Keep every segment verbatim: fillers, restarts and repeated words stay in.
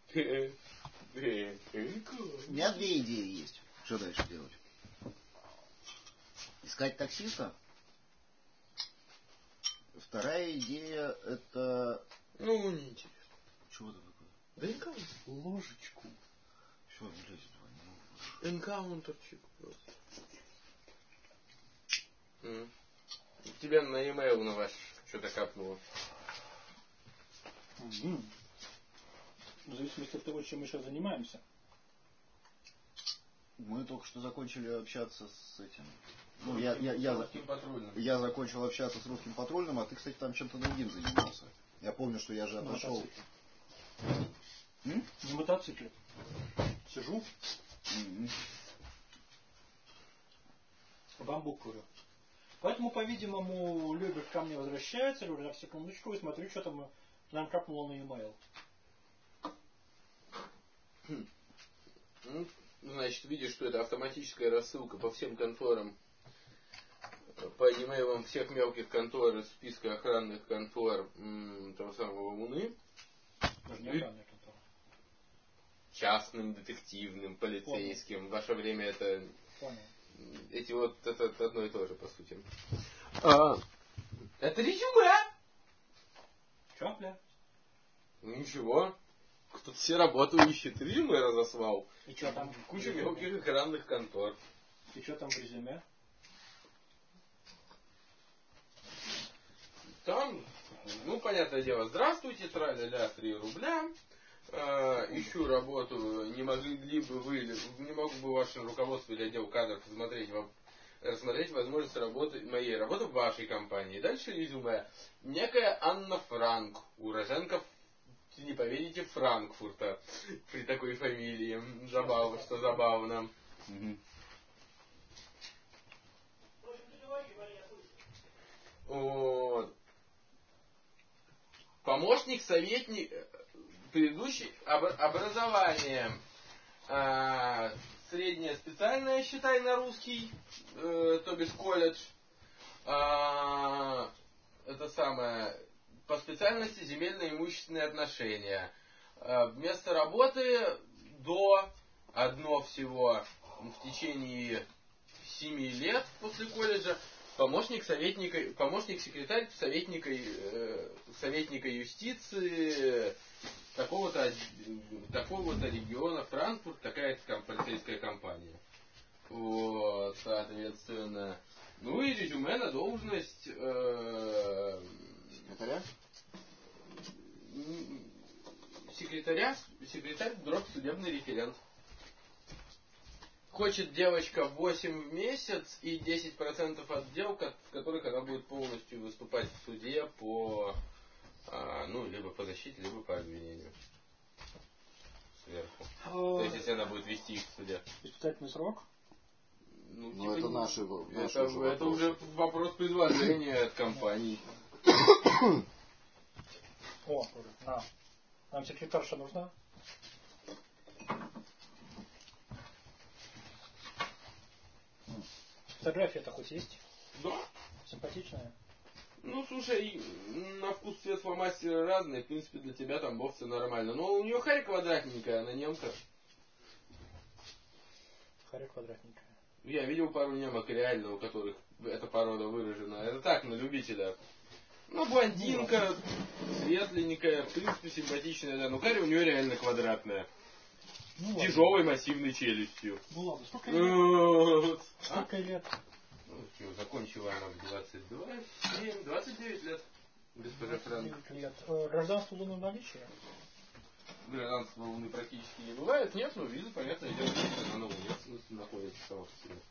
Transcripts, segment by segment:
У меня две идеи есть. Что дальше делать? Искать таксиста. Вторая идея это... Ну, неинтересно. Чего это такое? Да никого. Ложечку. Все, не лезет. Энкаунтерчик просто. Mm. Тебя на e-mail на ваш что-то капнуло. Mm-hmm. В зависимости от того, чем мы сейчас занимаемся. Мы только что закончили общаться с этим. Ну, я, я, я, русским патрульным. Я закончил общаться с русским патрульным, а ты, кстати, там чем-то другим занимался. Я помню, что я же на отошел. Мотоцикле. На мотоцикле. Сижу. Mm-hmm. Бамбук курю. Поэтому, по-видимому, Любик ко мне возвращается, говорю, на секундочку, и смотрю, что там нам капнуло на e-mail. Хм. Ну, значит, видишь, что это автоматическая рассылка по всем конторам, по e-mail всех мелких контор из списка охранных контор м, того самого Луны. Даже не охранная контора. Частным, детективным, полицейским. Понял. В ваше время это... Понял. Эти вот, это, это одно и то же, по сути. А, это резюме! Чё, бля? Ничего. Кто-то все работу ищет. Резюме разослал. И чё там? Куча мелких охранных контор. И чё там в резюме? Там, ну, понятное дело, здравствуйте, тра-ля-ля, три рубля. Uh, ищу работу, не могли бы вы, не могу бы ваше руководство или отдел кадров рассмотреть, рассмотреть возможность работы, моей работы в вашей компании. Дальше резюме. Некая Анна Франк, уроженка, не поверите, Франкфурта, при такой фамилии. Забавно, что забавно. Mm-hmm. Вот. Помощник, советник, предыдущий образование. А, среднее специальное, считай, на русский, э, то бишь колледж. А, это самое, по специальности земельные имущественные отношения. А, место работы до одно всего в течение семи лет после колледжа. Помощник советника, помощник секретарь советника, э, советника юстиции такого-то, такого-то региона Франкфурт, такая-то полицейская компания. Вот, соответственно. Ну и резюме на должность э, секретаря? Секретаря, секретарь дробь судебный референт. Хочет девочка восемь в месяц и десять процентов от дел, в которых она будет полностью выступать в суде по, а, ну, либо по защите, либо по обвинению. Сверху. То есть, если она будет вести их в суде. Испытательный срок? Ну, ну типа, это наши, наши это, уже это уже вопрос предложения от компании. О, на. Нам секретарша нужна? Фотография-то хоть есть? Да. Симпатичная? Ну, слушай, на вкус цвет фломастеры разные. В принципе, для тебя там бог все нормально. Но у нее харя квадратненькая, она немка. Харя квадратненькая. Я видел пару немок реально, у которых эта порода выражена. Это так, на любителя. Ну, блондинка, светленькая, в принципе, симпатичная, да. Но харя у нее реально квадратная. Ну, с тяжелой массивной челюстью. Ну ладно, сколько лет? А? Сколько лет? Ну, закончила она в двадцать два, семь, двадцать девять лет. Госпожа Франк. Лет. Гражданство Луны в наличии? Гражданства Луны практически не бывает. Нет, но виза, понятное дело, она на Луне находится сама по себе.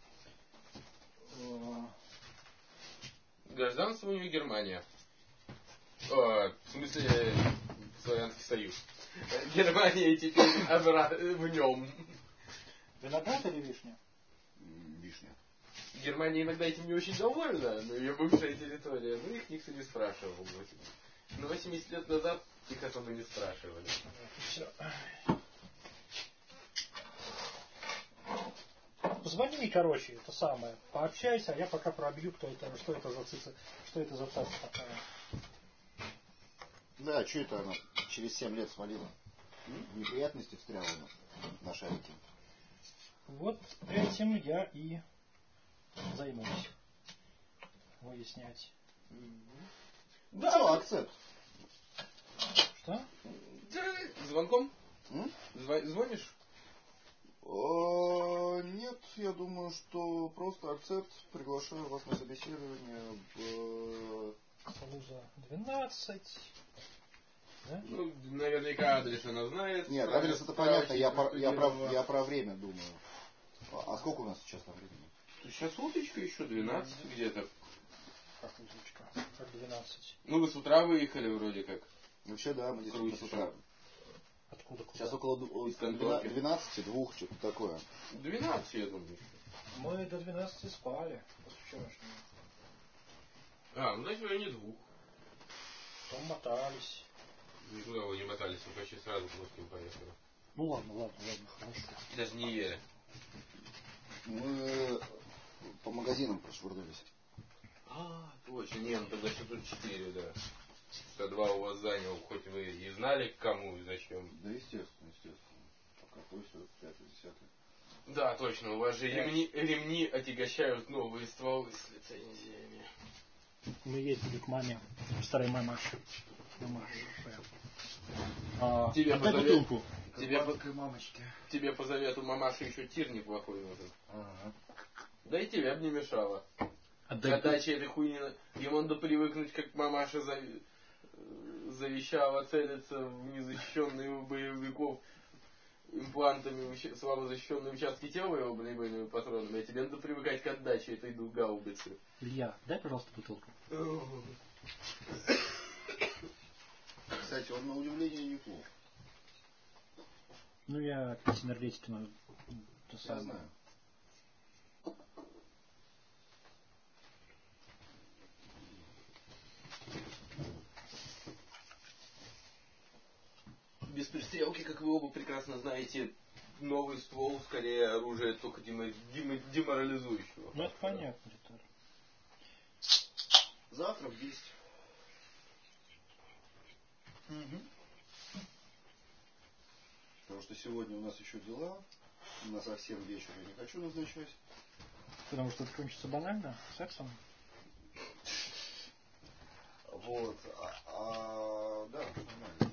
Гражданство у нее Германия. О, в смысле, Славянский Союз. Германия теперь в нем. Виноград или вишня? Вишня. Германия иногда этим не очень довольна, но ее бывшая территория. Ну, их никто не спрашивал. Но восемьдесят лет назад их особо не спрашивали. Все. Позвони мне, короче, это самое. Пообщайся, а я пока пробью, кто это, что это за цица, что это за птица такая. Да, что это она через семь лет свалила? В неприятности встрял у нас на шарике. Вот этим я и займусь. Выяснять. Да, что, акцепт? Что? Звонком? М? Зв- звонишь? О, нет, я думаю, что просто акцепт. Приглашаю вас на собеседование в... Союза двенадцать. Да? Ну, наверняка адрес она знает. Нет, Правильно, адрес это понятно, я, про, я, про, простудировала. я про время думаю. А, а сколько у нас сейчас по времени? Сейчас уточка еще двенадцать где-то. Как уточка? Как двенадцать. Ну, вы с утра выехали вроде как. Вообще, да, мы здесь Крутится. с утра. Откуда? Куда? Сейчас около ду- Из конторки. двенадцати, двух, что-то такое. двенадцать, я думаю. Мы до двенадцати спали после вчерашнего. А, ну значит, в районе двух. Потом мотались. Никуда вы не мотались, мы почти сразу к русским поехали. Ну ладно, ладно, ладно, хорошо. Даже не ели. Мы по магазинам прошвырнулись. А, точно, не, ну тогда что тут четыре, да. Что два у вас занял, хоть вы и знали, к кому и зачем. Да, естественно, естественно. Пока то все, пятое, десятое. Да, точно, у вас же ремни, ремни отягощают новые стволы с лицензиями. Мы ездили к маме, старой мамаше. Мамаше. А, Тебе отдай позовет- бутылку. Тебе, по, мамочки. тебе по завету мамаши еще тир неплохой нужен. Ага. Да и тебе бы не мешало. Отдай Отдача этой хуйни, ему надо привыкнуть, как мамаша за- завещала целиться в незащищенные у боевиков имплантами в уч- слабо защищенные участки тела его бронебойными патронами, а тебе надо привыкать к отдаче этой гаубицы. Илья, дай, пожалуйста, бутылку. Кстати, он на удивление неплох. Ну, я пить энергетики надо. То Я самое. знаю. Без пристрелки, как вы оба прекрасно знаете, новый ствол скорее оружие только демо- демо- деморализующего. Ну, это понятно, Виталий. Завтра в десять. Потому что сегодня у нас еще дела. На совсем вечер я не хочу назначать. Потому что это кончится банально, сексом. Вот. А, а, да, нормально.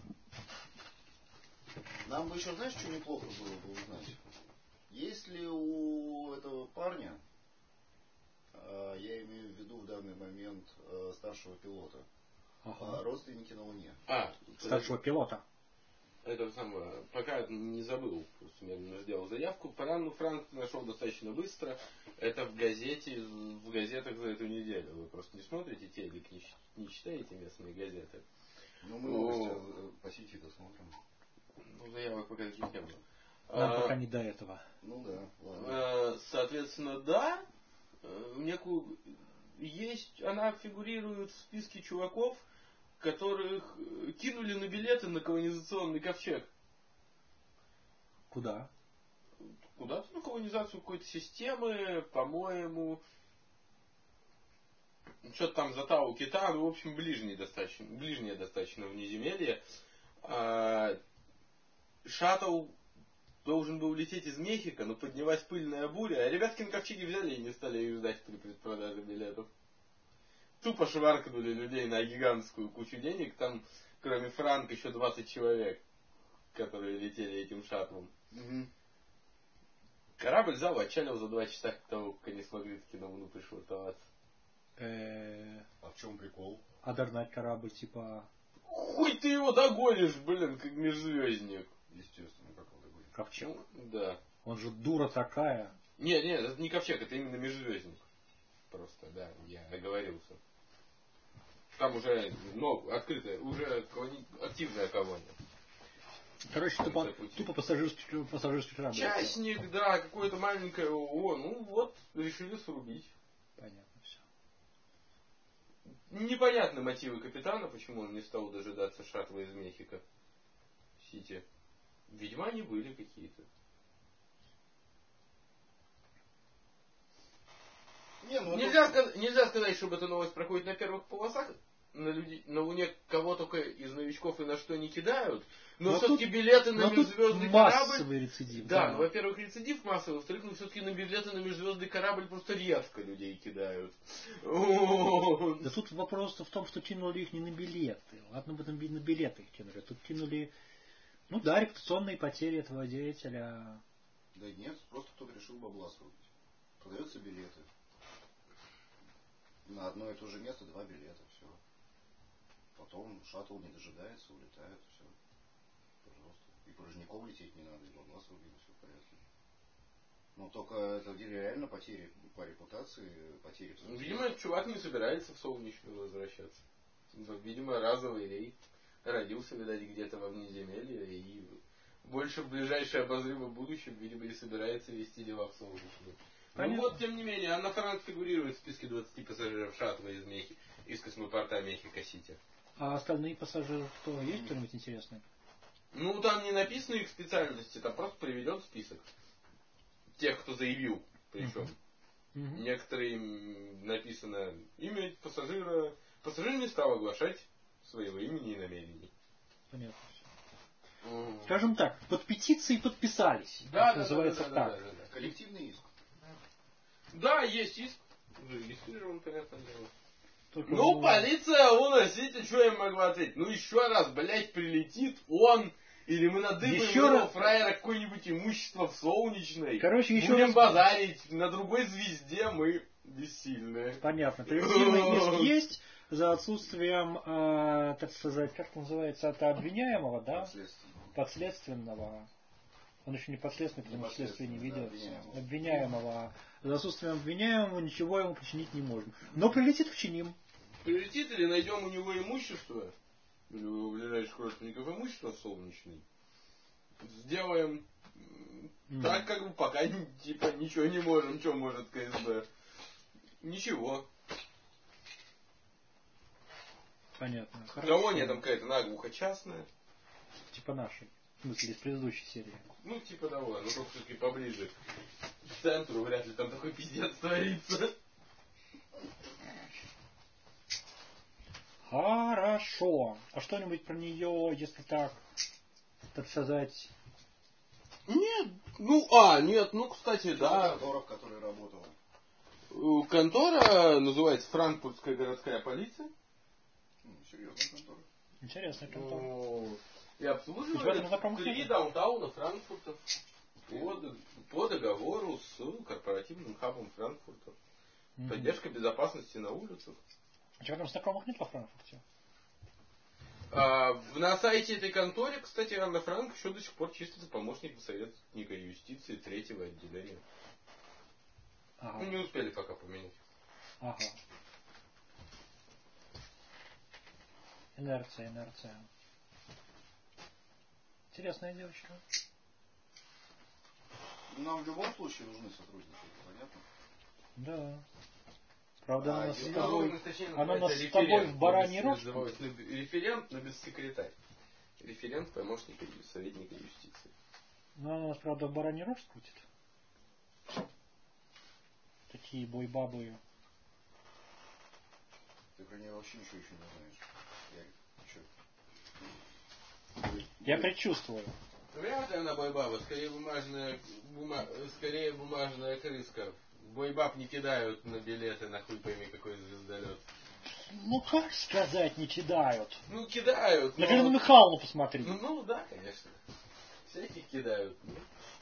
Нам бы еще, знаешь, что неплохо было бы узнать? Есть ли у этого парня, э, я имею в виду в данный момент э, старшего пилота, Ага. э, родственники на Луне? А, Старшего пилота. это самое, пока не забыл, просто я сделал заявку. По Анну Франк нашел достаточно быстро. Это в газете, в газетах за эту неделю. Вы просто не смотрите телек, не, ч- не читаете местные газеты. Ну, мы О. новости э, по сети-то смотрим. Ну, заявок пока таких не было. Нам А, пока не до этого. Ну да, ладно. э, Соответственно, да, э, некую есть, она фигурирует в списке чуваков, которых э, кинули на билеты на колонизационный ковчег. Куда? Куда-то на колонизацию какой-то системы, по-моему. Что-то там за Тау Кита, ну, в общем, ближнее достаточно, ближнее достаточно внеземелье. А, шаттл должен был лететь из Мехико, но поднялась пыльная буря, а ребятки на ковчеге взяли и не стали их ждать при предпродаже билетов. Тупо шваркнули людей на гигантскую кучу денег, там, кроме Франка, еще двадцать человек, которые летели этим шаттлом. Угу. Корабль взял, отчалил за два часа до того, как они смогли таки на Луну пришвартоваться. Э, А в чем прикол? А догнать корабль, типа, Хуй ты его догонишь, блин, как межзвездник. Естественно, как он такой. ковчег. Ну, да. Он же дура такая. Нет, нет, это не ковчег, это именно межзвездник. Просто, да, я оговорился. Там уже, ну, открытая, уже колони... активная колония. Короче, Конце тупо, пути. тупо пассажирский, пассажирский корабль. Частник, да, какое-то маленькое ООО, ну вот, решили срубить. Понятно все. Непонятны мотивы капитана, почему он не стал дожидаться шаттла из Мехико Сити. Видимо, они были какие-то. Не, ну, Нельзя, сказ- нельзя сказать, чтобы эта новость проходит на первых полосах на, людей, на Луне кого только из новичков и на что не кидают, но, но все-таки тут, билеты на межзвездный корабль... массовый рецидив. Да, Да, ну, во-первых, рецидив массовый, во-вторых, ну, все-таки на билеты на межзвездный корабль просто редко людей кидают. Да тут вопрос в том, что кинули их не на билеты. Ладно бы на билеты их кинули. Тут кинули, ну да, репутационные потери этого деятеля. Да нет, просто кто-то решил бабла срубить. Продаются билеты. На одно и то же место два билета, все. Потом шаттл не дожидается, улетает, все. Пожалуйста. И Порожняков лететь не надо, и бабла срубили, все в порядке. Но только это реально потери по репутации, потери в судьбе. Видимо, этот чувак не собирается в Солнечную возвращаться. Видимо, разовый рейд. Родился, видать, где-то во внеземелье и больше в ближайшее обозримое будущее, видимо, не собирается вести дела в Солнечную. Ну вот, тем не менее, Анна Франк фигурирует в списке двадцати пассажиров шаттла из Мехи, из космопорта Мехико-Сити. А остальные пассажиры кто? Есть кто-нибудь интересный? Ну, там не написано их специальности, там просто приведен список. Тех, кто заявил, причем. Uh-huh. Некоторые написано имя пассажира. Пассажир не стал оглашать своего имени и намерений. Понятно. Uh-huh. Скажем так, под петицией подписались. Да, да, называется да, да, так. да, да, да. Коллективный иск. Да, есть иск. Зарегистрирован, понятное дело. Только ну, мы... полиция, уносите, что я могу ответить? Ну, еще раз, блять, прилетит он, или мы надыбаем еще раз... раз... фраера какое-нибудь имущество в Солнечной. Короче, еще Будем раз... базарить, на другой звезде мы бессильны. Понятно. Коллективный иск есть за отсутствием, э, так сказать, как это называется, это обвиняемого, да? Подследственного. Подследственного. Он еще не подследственный, потому что следствие не ведется. Да, обвиняемого. За отсутствием обвиняемого ничего ему причинить не можем. Но прилетит, вчиним. Прилетит или найдем у него имущество, или у ближайших родственников имущество солнечное, сделаем mm. так, как бы пока типа ничего не можем, что может КСБ. Ничего. Понятно. Колония там какая-то наглухо частная. Типа нашей. В смысле, из предыдущей серии. Ну, типа того, но только все-таки поближе к центру, вряд ли там такой пиздец творится. Хорошо. А что-нибудь про нее, если так, так сказать... Нет, ну, а, нет, ну, кстати, да. Контора, в которой работала. Контора называется Франкфуртская городская полиция. Ну, серьезная контора. Интересная контора. Ну, и обслуживает три даунтауна Франкфурта по, по договору с корпоративным хабом Франкфурта. Mm-hmm. Поддержка безопасности на улицах. А что там знакомых нет во Франкфурте? А, на сайте этой конторы, кстати, Анна Франк еще до сих пор числится помощником советника юстиции третьего отделения. Ага. Ну, не успели пока поменять. Ага. Инерция, инерция. Интересная девочка. Нам в любом случае нужны сотрудники, понятно? Да. Правда, а, она с ну, тобой, ну, точнее, она нас с тобой в бараний рог. Референт, но без секретарь. Референт помощника советника юстиции. Ну, она нас, правда, в бараний рог скрутит. Такие бойбабы. Ты про нее вообще ничего еще не знаешь. Я предчувствую. Вряд ли она бойбаба, скорее бумажная, бума, скорее бумажная крыска. Бойбаб не кидают на билеты, на хуй пойми какой звездолет. Ну как сказать, не кидают? Ну кидают. На Галину Михайловну посмотри. Ну, ну да, конечно. Всяких кидают. Ну.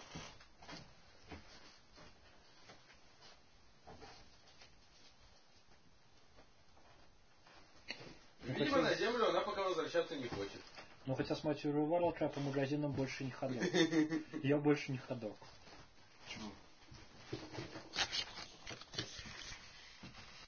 Видимо, на землю она пока возвращаться не хочет. Ну хотя с матерью Варлока по магазинам больше не ходок. Я больше не ходок. Почему?